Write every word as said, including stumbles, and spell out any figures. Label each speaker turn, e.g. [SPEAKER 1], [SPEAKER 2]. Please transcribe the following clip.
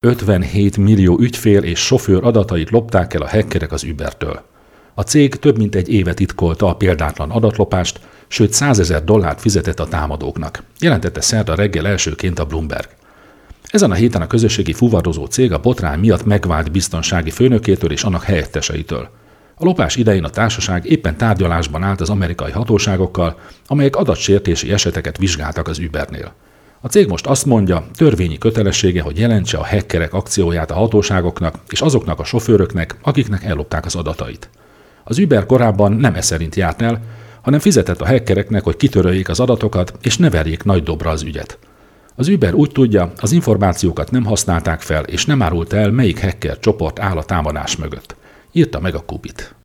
[SPEAKER 1] ötvenhét millió ügyfél és sofőr adatait lopták el a hackerek az Ubertől. A cég több mint egy éve titkolta a példátlan adatlopást, sőt százezer dollárt fizetett a támadóknak, jelentette szerda reggel elsőként a Bloomberg. Ezen a héten a közösségi fuvarozó cég a botrány miatt megvált biztonsági főnökétől és annak helyetteseitől. A lopás idején a társaság éppen tárgyalásban állt az amerikai hatóságokkal, amelyek adatsértési eseteket vizsgáltak az Ubernél. A cég most azt mondja, törvényi kötelessége, hogy jelentse a hackerek akcióját a hatóságoknak és azoknak a sofőröknek, akiknek ellopták az adatait. Az Uber korábban nem e szerint járt el, hanem fizetett a hackereknek, hogy kitöröljék az adatokat és ne verjék nagy dobra az ügyet. Az Uber úgy tudja, az információkat nem használták fel és nem árult el, melyik hacker csoport áll a támadás mögött. Írta meg a Kubit.